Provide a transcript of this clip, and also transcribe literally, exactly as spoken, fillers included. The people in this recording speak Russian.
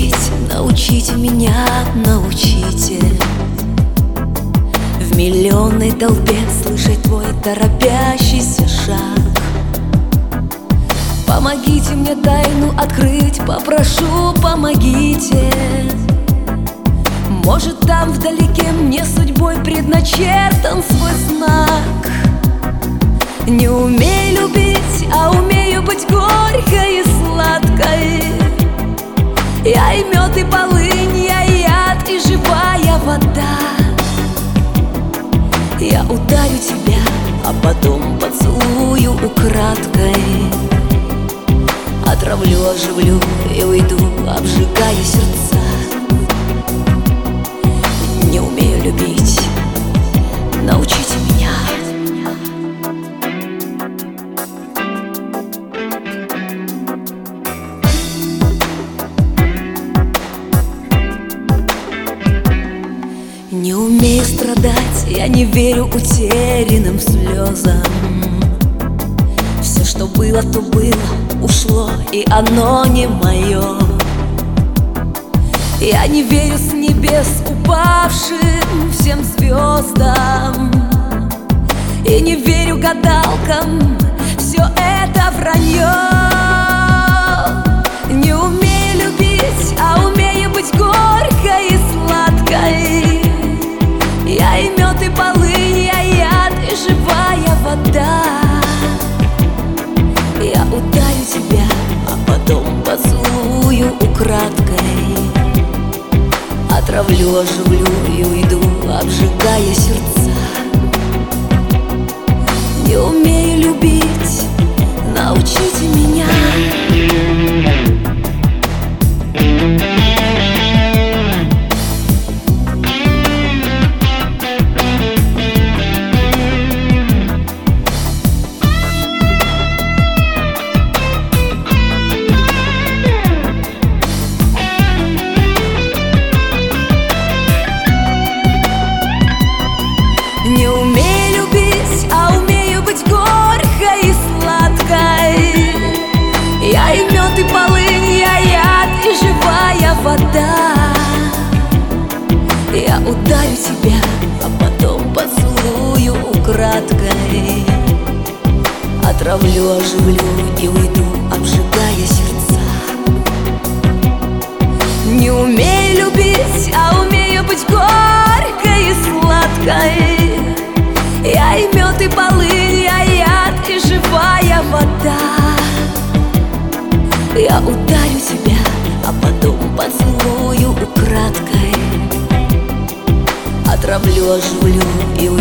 любить, научите меня, научите. В миллионной толпе слышать твой торопящийся шаг. Помогите мне тайну открыть, попрошу, помогите. Может, там вдалеке мне судьбой предначертан свой знак. Не умею любить, а умею быть горькой и сладкой. Я и мед, и полынь, я и яд, и живая вода. Я ударю тебя, а потом поцелую украдкой. Отравлю, оживлю и уйду, обжигая сердца. Не умею любить, научите меня. Не умею страдать, я не верю утерянным слезам. Все, что было, то было, ушло, и оно не мое. Я не верю с небес упавшим всем звездам, и не верю гадалкам, все это вранье. Не умею любить, а умею быть горькой и сладкой. Я и мед, и полынь, я и яд, и живая вода. Я ударю тебя, а потом поцелую украдкой. Отравлю, оживлю и уйду, обжигая сердца. Не умею любить, научите меня. Не умею любить, а умею быть горькой и сладкой. Я и мед, и полынь, я яд, и живая вода. Я ударю тебя, а потом поцелую украдкой. Отравлю, оживлю и уйду, обжигая сердца. Не умею любить, а умею быть горькой и сладкой. Я и мед, и полынь, я и яд, и живая вода. Я ударю тебя, а потом поцелую украдкой. Отравлю, оживлю и